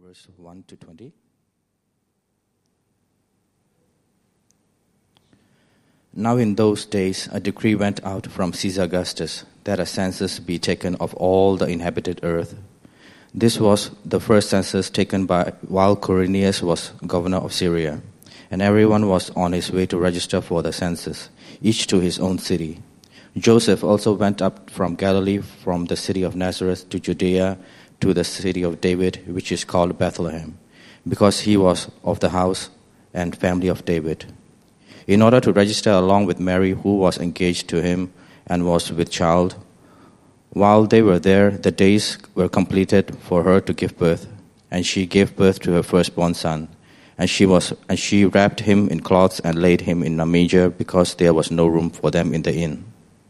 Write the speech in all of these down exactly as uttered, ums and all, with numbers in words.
verse one to twenty. Now in those days a decree went out from Caesar Augustus that a census be taken of all the inhabited earth. This was the first census taken by while Quirinius was governor of Syria, and everyone was on his way to register for the census, each to his own city. Joseph also went up from Galilee, from the city of Nazareth to Judea, to the city of David, which is called Bethlehem, because he was of the house and family of David, in order to register along with Mary, who was engaged to him and was with child. While they were there, the days were completed for her to give birth, and she gave birth to her firstborn son. And she was, and she wrapped him in cloths and laid him in a manger, because there was no room for them in the inn.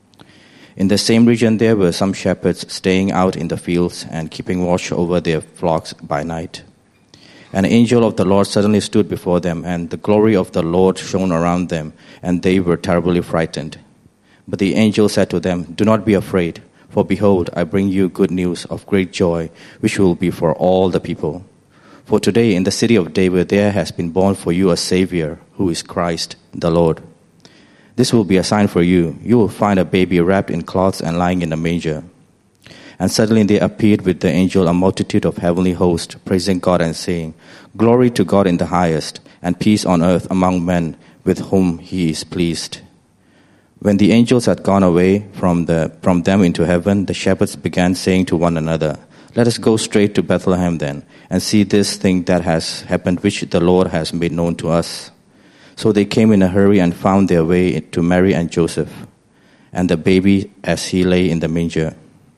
In the same region there were some shepherds staying out in the fields and keeping watch over their flocks by night. An angel of the Lord suddenly stood before them, and the glory of the Lord shone around them, and they were terribly frightened. But the angel said to them, "Do not be afraid, for behold, I bring you good news of great joy, which will be for all the people. For today in the city of David there has been born for you a Savior, who is Christ the Lord. This will be a sign for you. You will find a baby wrapped in cloths and lying in a manger." And suddenly there appeared with the angel a multitude of heavenly hosts, praising God and saying, "Glory to God in the highest, and peace on earth among men with whom he is pleased." When the angels had gone away from, the, from them into heaven, the shepherds began saying to one another, "Let us go straight to Bethlehem then, and see this thing that has happened, which the Lord has made known to us." So they came in a hurry and found their way to Mary and Joseph, and the baby as he lay in the manger.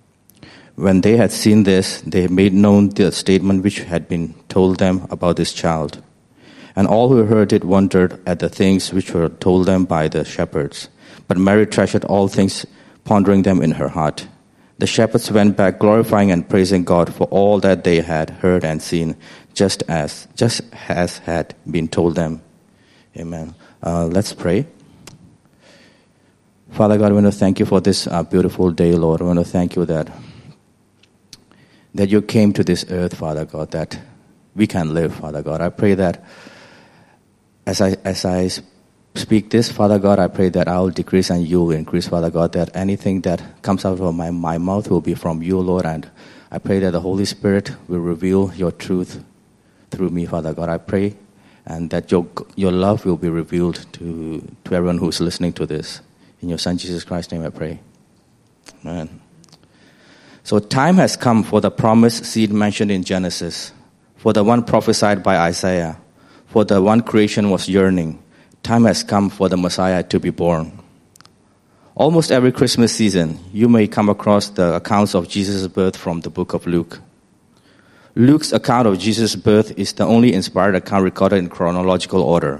When they had seen this, they made known the statement which had been told them about this child. And all who heard it wondered at the things which were told them by the shepherds. But Mary treasured all things, pondering them in her heart. The shepherds went back glorifying and praising God for all that they had heard and seen, just as just as had been told them. Amen. Uh, let's pray. Father God, I want to thank you for this uh, beautiful day, Lord. I want to thank you that that you came to this earth, Father God, that we can live, Father God. I pray that as I as I speak this, Father God, I pray that I will decrease and you will increase, Father God, that anything that comes out of my, my mouth will be from you, Lord, and I pray that the Holy Spirit will reveal your truth through me, Father God. I pray and that your your love will be revealed to, to everyone who is listening to this. In your Son, Jesus Christ's name, I pray. Amen. So time has come for the promised seed mentioned in Genesis, for the one prophesied by Isaiah, for the one creation was yearning. Time has come for the Messiah to be born. Almost every Christmas season, you may come across the accounts of Jesus' birth from the book of Luke. Luke's account of Jesus' birth is the only inspired account recorded in chronological order.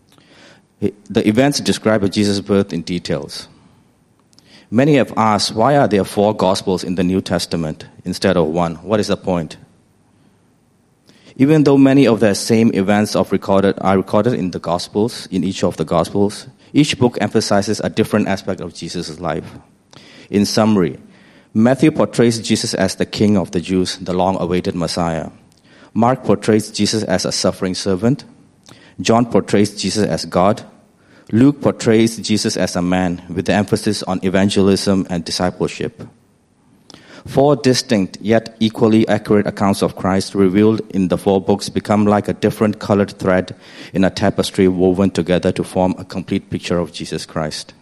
The events describe Jesus' birth in details. Many have asked, why are there four Gospels in the New Testament instead of one? What is the point? Even though many of the same events of recorded are recorded in the Gospels, in each of the Gospels, each book emphasizes a different aspect of Jesus' life. In summary, Matthew portrays Jesus as the King of the Jews, the long-awaited Messiah. Mark portrays Jesus as a suffering servant. John portrays Jesus as God. Luke portrays Jesus as a man, with the emphasis on evangelism and discipleship. Four distinct yet equally accurate accounts of Christ revealed in the four books become like a different colored thread in a tapestry woven together to form a complete picture of Jesus Christ.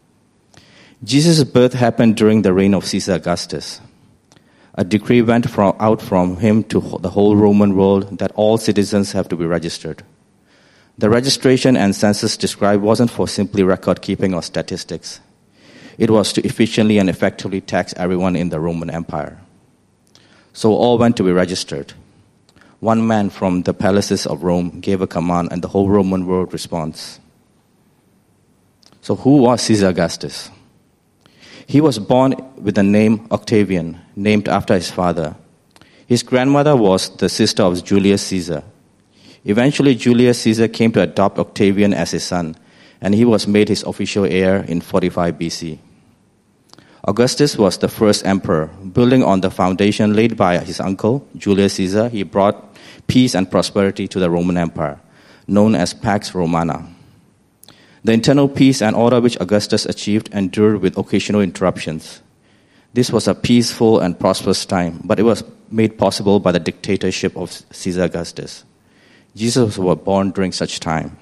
Jesus' birth happened during the reign of Caesar Augustus. A decree went from, out from him to the whole Roman world that all citizens have to be registered. The registration and census described wasn't for simply record keeping or statistics. It was to efficiently and effectively tax everyone in the Roman Empire. So all went to be registered. One man from the palaces of Rome gave a command and the whole Roman world responds. So who was Caesar Augustus? He was born with the name Octavian, named after his father. His grandmother was the sister of Julius Caesar. Eventually, Julius Caesar came to adopt Octavian as his son, and he was made his official heir in forty-five B C. Augustus was the first emperor. Building on the foundation laid by his uncle, Julius Caesar, he brought peace and prosperity to the Roman Empire, known as Pax Romana. The internal peace and order which Augustus achieved endured with occasional interruptions. This was a peaceful and prosperous time, but it was made possible by the dictatorship of Caesar Augustus. Jesus was born during such time.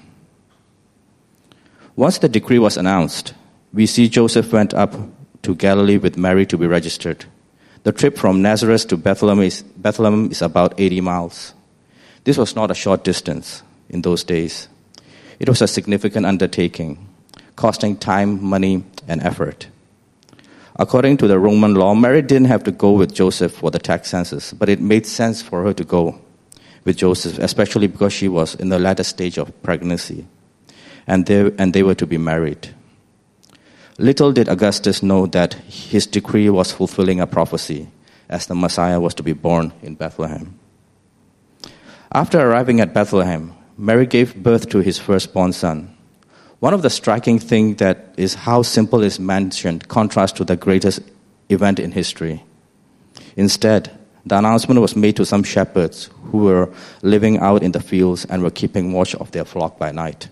Once the decree was announced, we see Joseph went up to Galilee with Mary to be registered. The trip from Nazareth to Bethlehem is, Bethlehem is about eighty miles. This was not a short distance in those days. It was a significant undertaking, costing time, money, and effort. According to the Roman law, Mary didn't have to go with Joseph for the tax census, but it made sense for her to go with Joseph, especially because she was in the latter stage of pregnancy, and they, and they were to be married. Little did Augustus know that his decree was fulfilling a prophecy, as the Messiah was to be born in Bethlehem. After arriving at Bethlehem, Mary gave birth to his firstborn son. One of the striking things that is how simple is mentioned contrasts to the greatest event in history. Instead, the announcement was made to some shepherds who were living out in the fields and were keeping watch of their flock by night.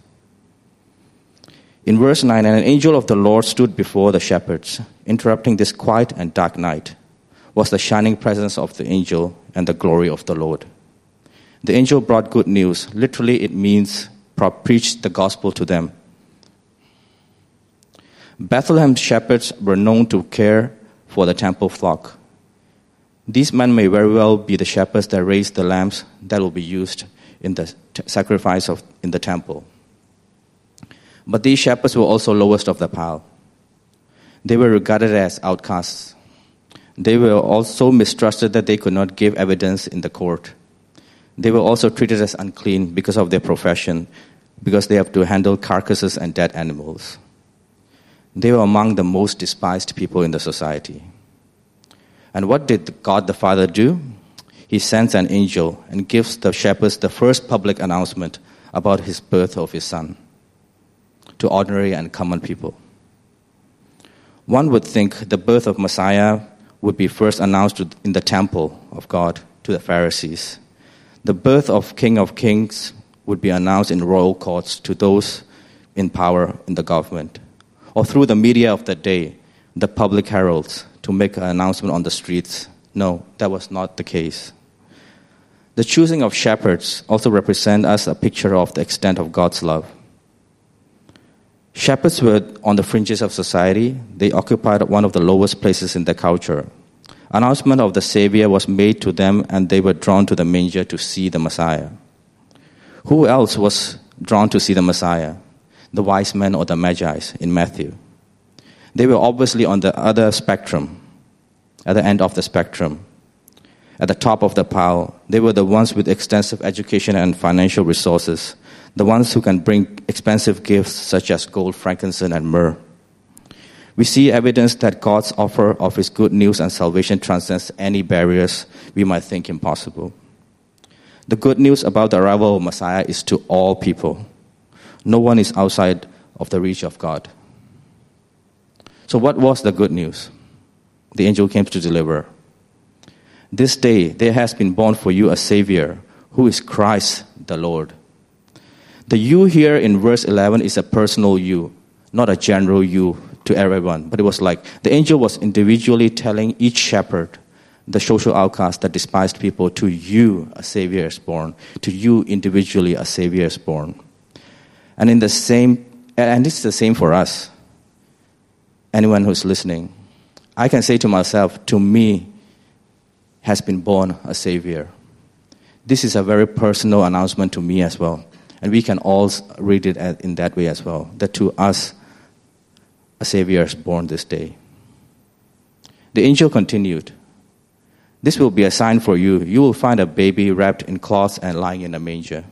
In verse nine, and an angel of the Lord stood before the shepherds. Interrupting this quiet and dark night was the shining presence of the angel and the glory of the Lord. The angel brought good news. Literally, it means preached the gospel to them. Bethlehem shepherds were known to care for the temple flock. These men may very well be the shepherds that raised the lambs that will be used in the t- sacrifice of in the temple. But these shepherds were also lowest of the pile. They were regarded as outcasts. They were also mistrusted that they could not give evidence in the court. They were also treated as unclean because of their profession, because they have to handle carcasses and dead animals. They were among the most despised people in the society. And what did God the Father do? He sends an angel and gives the shepherds the first public announcement about his birth of his son to ordinary and common people. One would think the birth of Messiah would be first announced in the temple of God to the Pharisees. The birth of King of Kings would be announced in royal courts to those in power in the government, or through the media of the day, the public heralds, to make an announcement on the streets. No, that was not the case. The choosing of shepherds also represents us a picture of the extent of God's love. Shepherds were on the fringes of society. They occupied one of the lowest places in the culture. Announcement of the Savior was made to them, and they were drawn to the manger to see the Messiah. Who else was drawn to see the Messiah? The wise men or the Magi in Matthew. They were obviously on the other spectrum, at the end of the spectrum, at the top of the pile. They were the ones with extensive education and financial resources, the ones who can bring expensive gifts such as gold, frankincense, and myrrh. We see evidence that God's offer of his good news and salvation transcends any barriers we might think impossible. The good news about the arrival of Messiah is to all people. No one is outside of the reach of God. So what was the good news? The angel came to deliver. This day there has been born for you a Savior, who is Christ the Lord. The you here in verse eleven is a personal you, not a general you to everyone. But it was like the angel was individually telling each shepherd, the social outcast, the despised people, to you a Savior is born. To you individually a Savior is born. And in the same, and it's the same for us. Anyone who's listening, I can say to myself, to me has been born a Savior. This is a very personal announcement to me as well. And we can all read it in that way as well, that to us, a Savior is born this day. The angel continued, this will be a sign for you. You will find a baby wrapped in cloths and lying in a manger.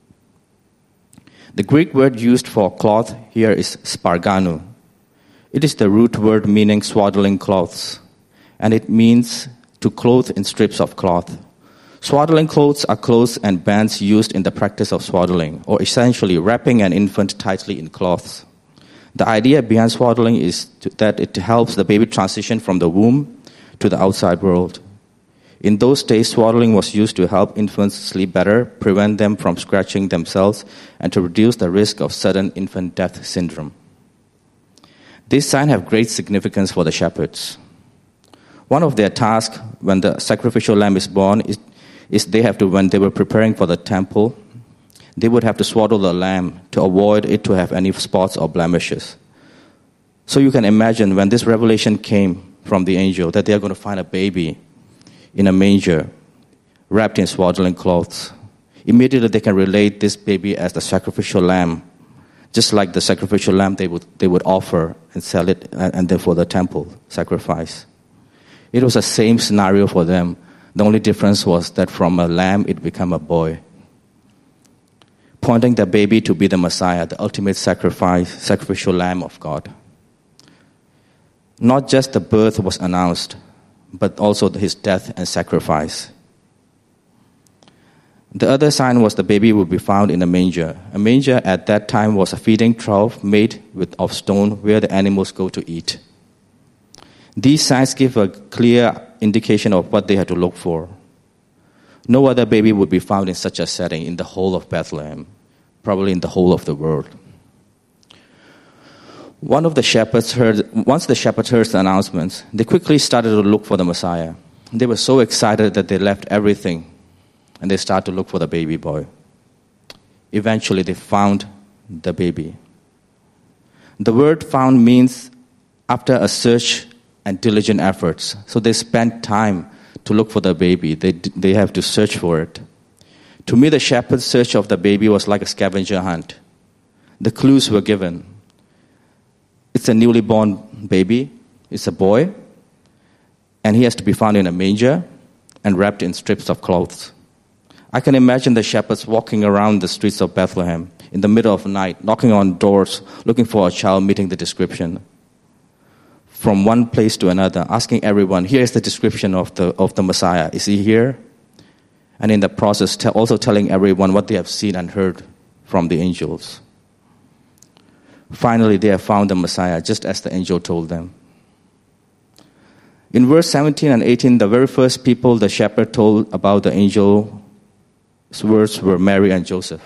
The Greek word used for cloth here is sparganu. It is the root word meaning swaddling cloths, and it means to clothe in strips of cloth. Swaddling clothes are clothes and bands used in the practice of swaddling, or essentially wrapping an infant tightly in cloths. The idea behind swaddling is to, that it helps the baby transition from the womb to the outside world. In those days, swaddling was used to help infants sleep better, prevent them from scratching themselves, and to reduce the risk of sudden infant death syndrome. These signs have great significance for the shepherds. One of their tasks when the sacrificial lamb is born is, is they have to, when they were preparing for the temple, they would have to swaddle the lamb to avoid it to have any spots or blemishes. So you can imagine when this revelation came from the angel that they are going to find a baby in a manger, wrapped in swaddling clothes. Immediately they can relate this baby as the sacrificial lamb, just like the sacrificial lamb they would they would offer and sell it, and then for the temple sacrifice. It was the same scenario for them. The only difference was that from a lamb it became a boy, pointing the baby to be the Messiah, the ultimate sacrifice, sacrificial lamb of God. Not just the birth was announced, but also his death and sacrifice. The other sign was the baby would be found in a manger. A manger at that time was a feeding trough made with, of stone where the animals go to eat. These signs give a clear indication of what they had to look for. No other baby would be found in such a setting in the whole of Bethlehem, probably in the whole of the world. One of the shepherds heard, once the shepherds heard the announcements, they quickly started to look for the Messiah. They were so excited that they left everything and they started to look for the baby boy. Eventually, they found the baby. The word found means after a search and diligent efforts. So they spent time to look for the baby. They, they have to search for it. To me, the shepherd's search of the baby was like a scavenger hunt. The clues were given. It's a newly born baby. It's a boy. And he has to be found in a manger and wrapped in strips of clothes. I can imagine the shepherds walking around the streets of Bethlehem in the middle of the night, knocking on doors, looking for a child meeting the description. From one place to another, asking everyone, here is the description of the, of the Messiah. Is he here? And in the process, te- also telling everyone what they have seen and heard from the angels. Finally, they have found the Messiah, just as the angel told them. In verse seventeen and eighteen, the very first people the shepherd told about the angel's words were Mary and Joseph.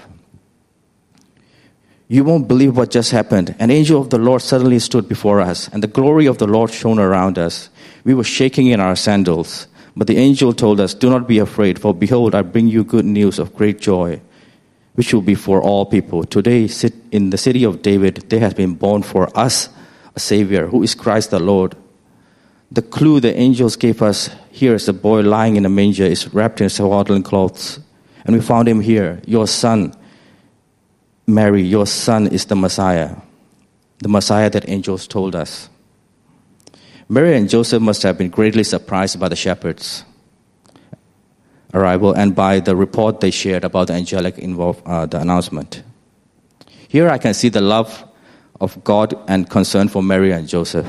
You won't believe what just happened. An angel of the Lord suddenly stood before us, and the glory of the Lord shone around us. We were shaking in our sandals. But the angel told us, do not be afraid, for behold, I bring you good news of great joy, which will be for all people. Today, in the city of David, there has been born for us a Savior, who is Christ the Lord. The clue the angels gave us, here is a boy lying in a manger, is wrapped in swaddling clothes. And we found him here. Your son, Mary, your son is the Messiah, the Messiah that angels told us. Mary and Joseph must have been greatly surprised by the shepherds' arrival and by the report they shared about the angelic involved, uh, the announcement. Here I can see the love of God and concern for Mary and Joseph.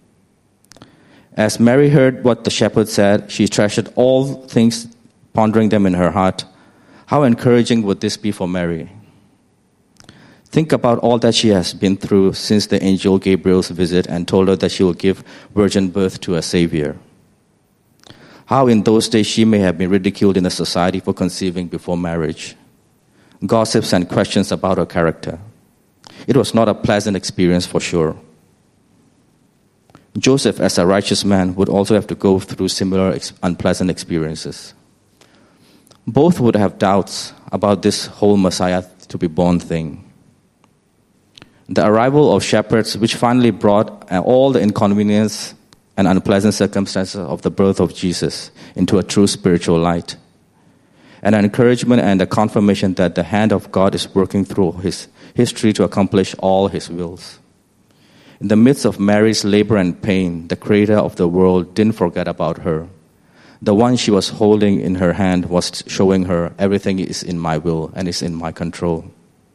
As Mary heard what the shepherds said, she treasured all things, pondering them in her heart. How encouraging would this be for Mary? Think about all that she has been through since the angel Gabriel's visit and told her that she will give virgin birth to a Savior. How in those days she may have been ridiculed in the society for conceiving before marriage. Gossips and questions about her character. It was not a pleasant experience for sure. Joseph, as a righteous man, would also have to go through similar ex- unpleasant experiences. Both would have doubts about this whole Messiah to be born thing. The arrival of shepherds, which finally brought all the inconvenience and unpleasant circumstances of the birth of Jesus into a true spiritual light. An encouragement and a confirmation that the hand of God is working through his history to accomplish all his wills. In the midst of Mary's labor and pain, the creator of the world didn't forget about her. The one she was holding in her hand was showing her everything is in my will and is in my control.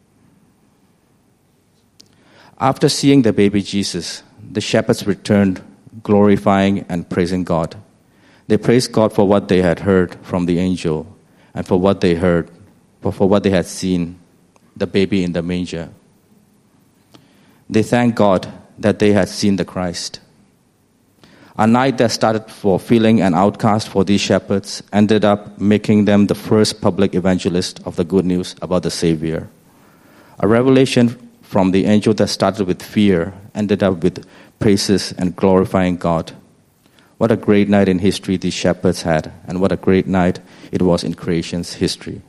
After seeing the baby Jesus, the shepherds returned, glorifying and praising God. They praised God for what they had heard from the angel and for what they heard, for, for what they had seen, the baby in the manger. They thanked God that they had seen the Christ. A night that started for feeling an outcast for these shepherds ended up making them the first public evangelist of the good news about the Savior. A revelation from the angel that started with fear ended up with praises and glorifying God. What a great night in history these shepherds had, and what a great night it was in creation's history.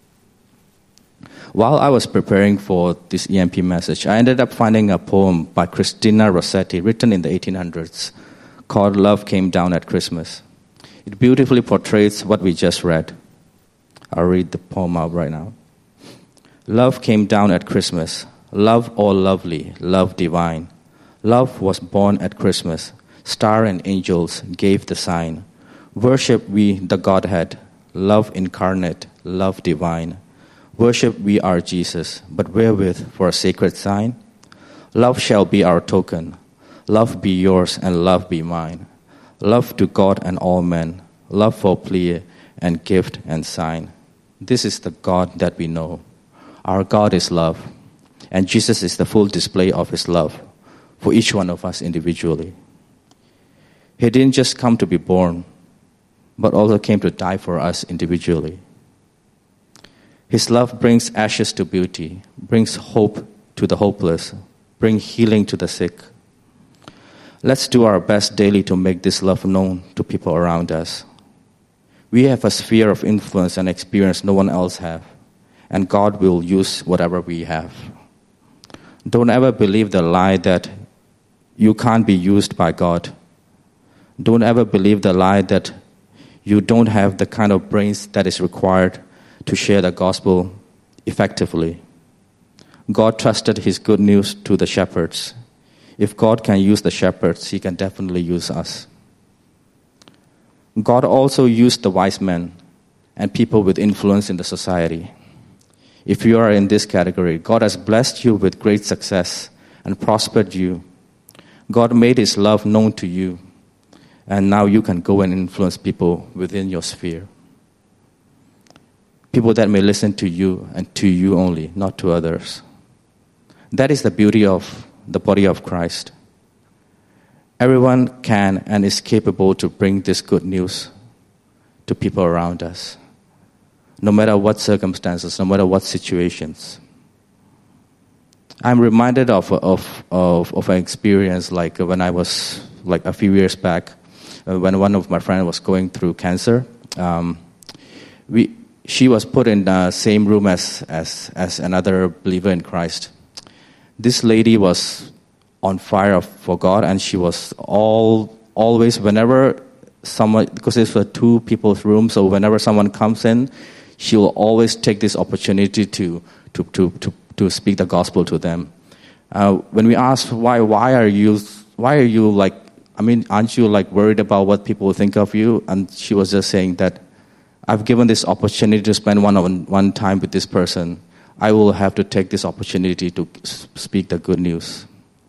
While I was preparing for this E M P message, I ended up finding a poem by Christina Rossetti written in the eighteen hundreds called Love Came Down at Christmas. It beautifully portrays what we just read. I'll read the poem out right now. Love came down at Christmas, love all lovely, love divine. Love was born at Christmas, star and angels gave the sign. Worship we the Godhead, love incarnate, love divine. Worship we our Jesus, but wherewith for a sacred sign? Love shall be our token, love be yours and love be mine. Love to God and all men, love for plea and gift and sign. This is the God that we know. Our God is love, and Jesus is the full display of his love for each one of us individually. He didn't just come to be born, but also came to die for us individually. His love brings ashes to beauty, brings hope to the hopeless, brings healing to the sick. Let's do our best daily to make this love known to people around us. We have a sphere of influence and experience no one else has, and God will use whatever we have. Don't ever believe the lie that you can't be used by God. Don't ever believe the lie that you don't have the kind of brains that is required to share the gospel effectively. God trusted his good news to the shepherds. If God can use the shepherds, he can definitely use us. God also used the wise men and people with influence in the society. If you are in this category, God has blessed you with great success and prospered you. God made his love known to you, and now you can go and influence people within your sphere. People that may listen to you and to you only, not to others. That is the beauty of the body of Christ. Everyone can and is capable to bring this good news to people around us, no matter what circumstances, no matter what situations. I'm reminded of of of, of an experience like when I was like a few years back, uh, when one of my friends was going through cancer. Um, we she was put in the same room as as as another believer in Christ. This lady was on fire for God, and she was all always whenever someone, because it's a two people's room, so whenever someone comes in, she will always take this opportunity to to to to, to speak the gospel to them. Uh, when we asked why why are you why are you like I mean aren't you like worried about what people think of you? And she was just saying that I've given this opportunity to spend one on one time with this person. I will have to take this opportunity to speak the good news.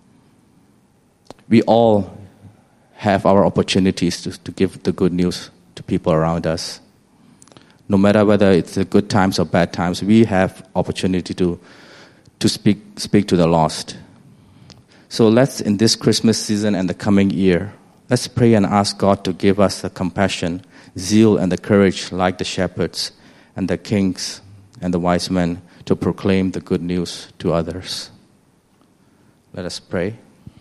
We all have our opportunities to, to give the good news to people around us. No matter whether it's the good times or bad times, we have opportunity to to speak speak to the lost. So let's, in this Christmas season and the coming year, let's pray and ask God to give us the compassion, zeal, and the courage like the shepherds and the kings and the wise men to proclaim the good news to others. Let us pray.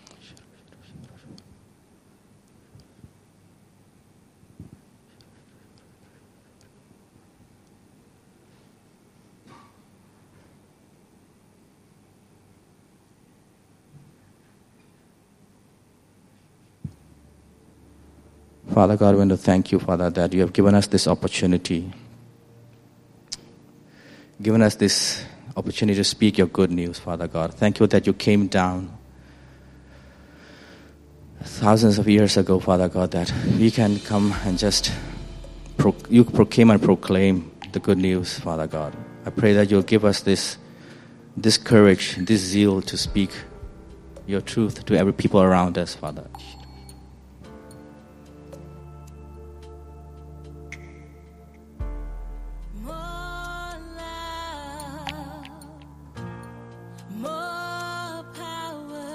Father God, I want to thank you, Father, that you have given us this opportunity, given us this opportunity to speak your good news, Father God. Thank you that you came down thousands of years ago, Father God, that we can come and just, pro- you proclaim and proclaim the good news, Father God. I pray that you'll give us this, this courage, this zeal to speak your truth to every people around us, Father. More power.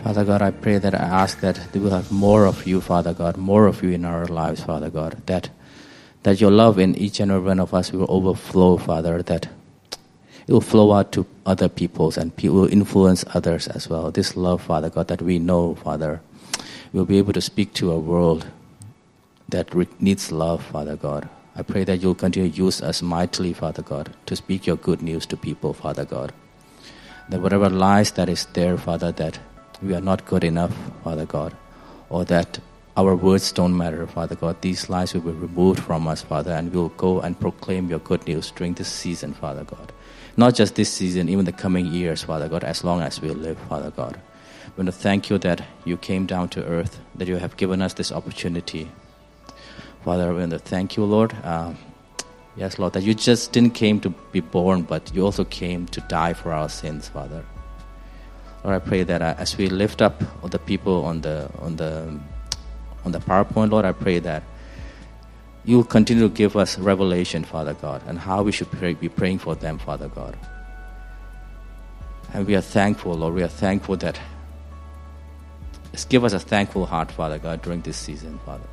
Father God, I pray that I ask that we will have more of you, Father God, more of you in our lives, Father God, that that your love in each and every one of us will overflow, Father, that it will flow out to other peoples and people will influence others as well. This love, Father God, that we know, Father, we'll be able to speak to a world that re- needs love, Father God. I pray that you'll continue to use us mightily, Father God, to speak your good news to people, Father God. That whatever lies that is there, Father, that we are not good enough, Father God, or that our words don't matter, Father God, these lies will be removed from us, Father, and we'll go and proclaim your good news during this season, Father God. Not just this season, even the coming years, Father God, as long as we live, Father God. We want to thank you that you came down to earth, that you have given us this opportunity. Father, we want to thank you, Lord. Um, yes, Lord, that you just didn't came to be born, but you also came to die for our sins, Father. Lord, I pray that uh, as we lift up all the people on the on the on the PowerPoint, Lord, I pray that you will continue to give us revelation, Father God, and how we should pray, be praying for them, Father God. And we are thankful, Lord. We are thankful that just give us a thankful heart, Father God, during this season, Father.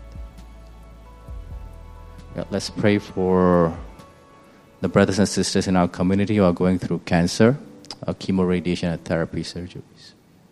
Yeah, let's pray for the brothers and sisters in our community who are going through cancer, or chemo, radiation, and therapy surgeries.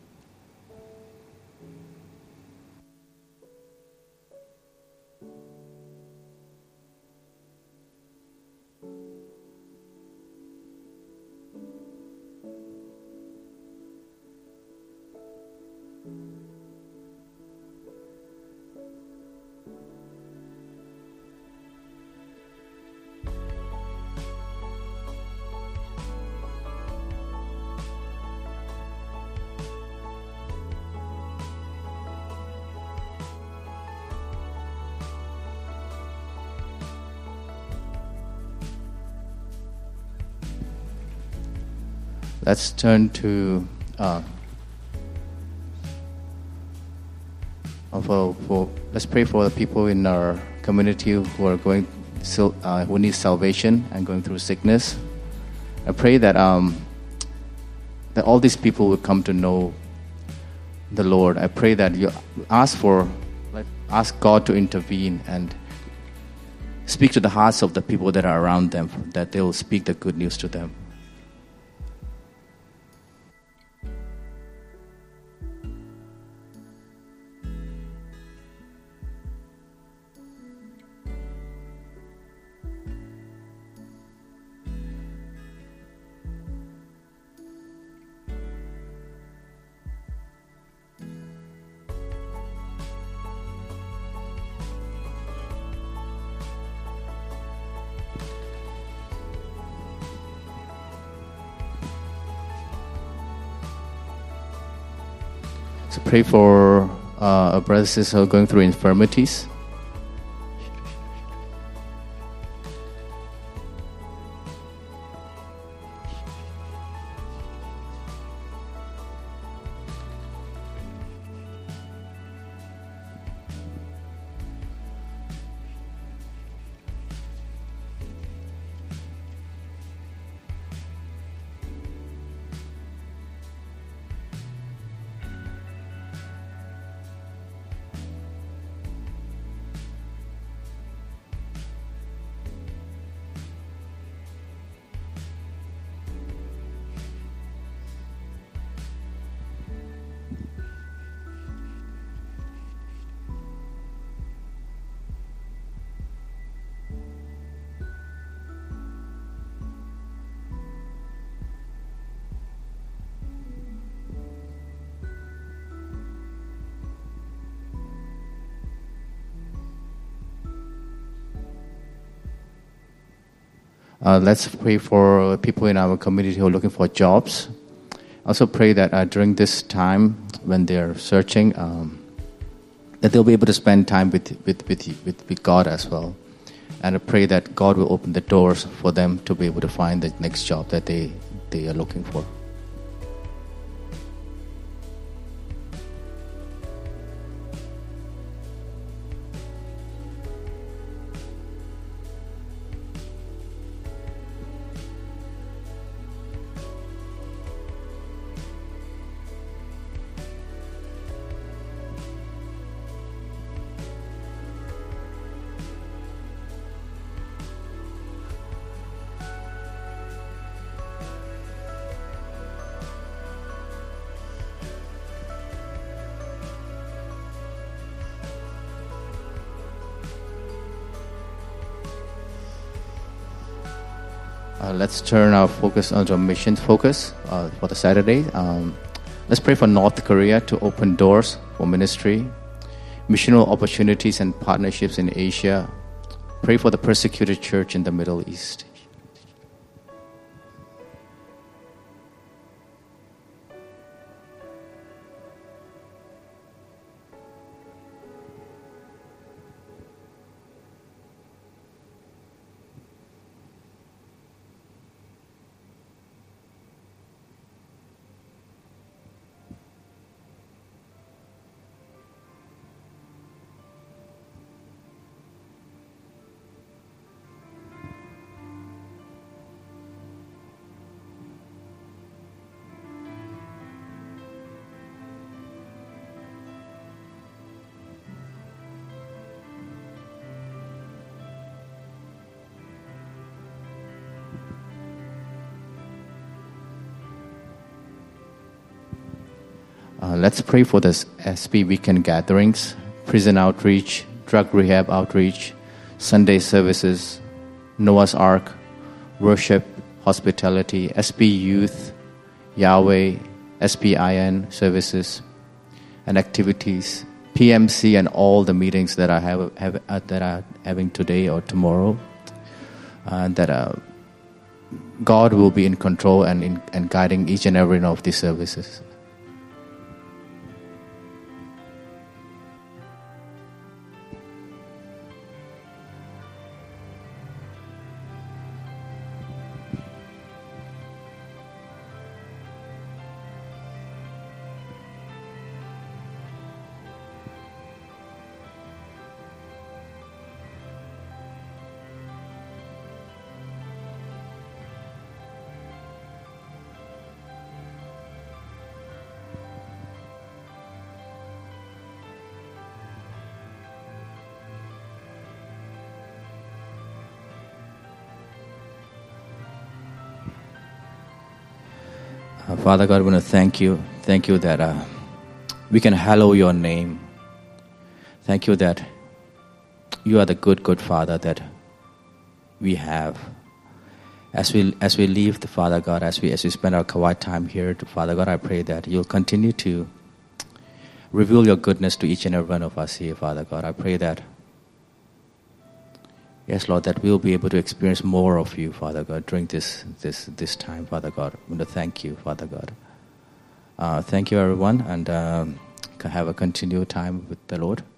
Let's turn to uh, for, for let's pray for the people in our community who are going uh, who need salvation and going through sickness. I pray that um, that all these people will come to know the Lord. I pray that you ask for ask God to intervene and speak to the hearts of the people that are around them, that they will speak the good news to them. So pray for uh, our brothers and sisters who are going through infirmities. Uh, let's pray for people in our community who are looking for jobs. Also pray that uh, during this time when they're searching, um, that they'll be able to spend time with, with, with, with, with God as well. And I pray that God will open the doors for them to be able to find the next job that they, they are looking for. Uh, let's turn our focus onto mission focus uh, for the Saturday. Um, let's pray for North Korea to open doors for ministry, missional opportunities and partnerships in Asia. Pray for the persecuted church in the Middle East. Uh, let's pray for the S P weekend gatherings, prison outreach, drug rehab outreach, Sunday services, Noah's Ark, worship, hospitality, S P Youth, Yahweh, S P I N services, and activities, P M C, and all the meetings that I have, have uh, that are having today or tomorrow. Uh, that uh, God will be in control and in and guiding each and every one of these services. Uh, Father God, I want to thank you. Thank you that uh, we can hallow your name. Thank you that you are the good, good Father that we have. As we as we leave the Father God, as we as we spend our quiet time here, to Father God, I pray that you'll continue to reveal your goodness to each and every one of us here, Father God. I pray that, yes, Lord, that we'll be able to experience more of you, Father God, during this this this time, Father God. I want to thank you, Father God. Uh, thank you, everyone, and um, have a continued time with the Lord.